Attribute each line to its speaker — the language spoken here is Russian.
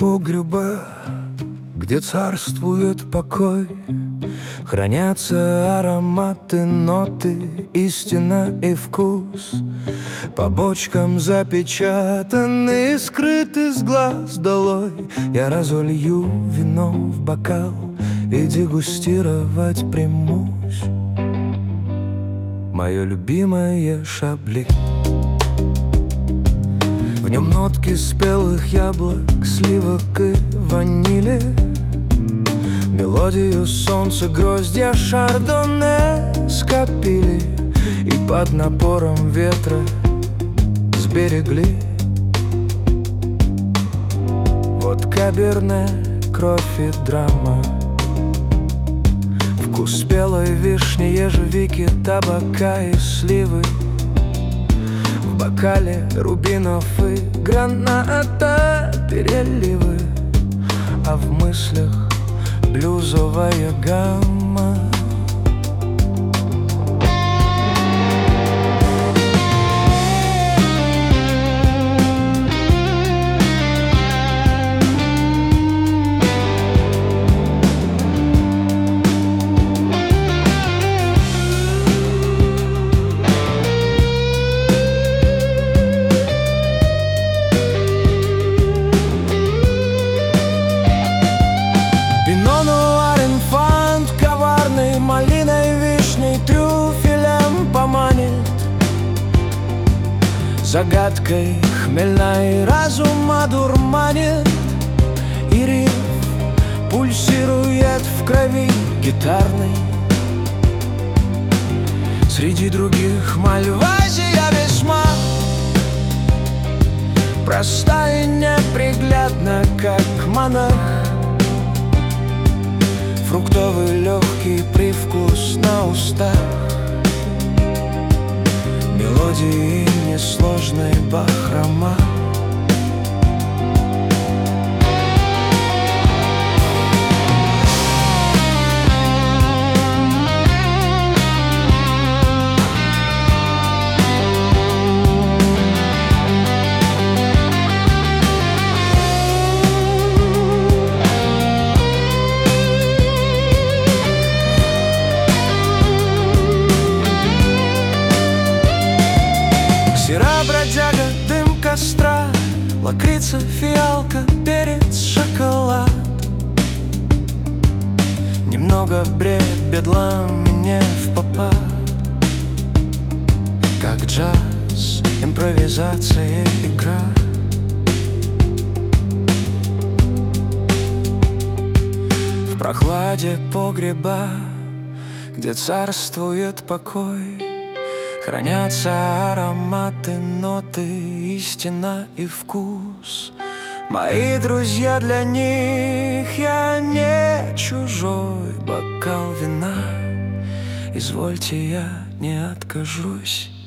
Speaker 1: погреба, где царствует покой, хранятся ароматы, ноты, истина и вкус. По бочкам запечатаны, скрыты с глаз долой. Я разолью вино в бокал и дегустировать примусь. Мое любимое шабли. В нем нотки спелых яблок, сливок и ванили, мелодию солнца гроздья шардоне скопили и под напором ветра сберегли. Вот каберне, кровь и драма, вкус спелой вишни, ежевики, табака и сливы. В бокале рубинов и граната переливы, а в мыслях блюзовая гамма. Малиной, вишней, трюфелем поманит, загадкой хмельной разум одурманит. И риф пульсирует в крови гитарной. Среди других мальвазия весьма проста и неприглядна, как монах. Фруктовый легкий привкус на устах, мелодии несложной бахрома. Бродяга, дым костра, лакрица, фиалка, перец, шоколад. Немного бред, бедлам и не впопад. Как джаз, импровизация, игра. В прохладе погреба, где царствует покой, хранятся ароматы, ноты, истина и вкус. Мои друзья, для них я не чужой. Бокал вина, извольте, я не откажусь.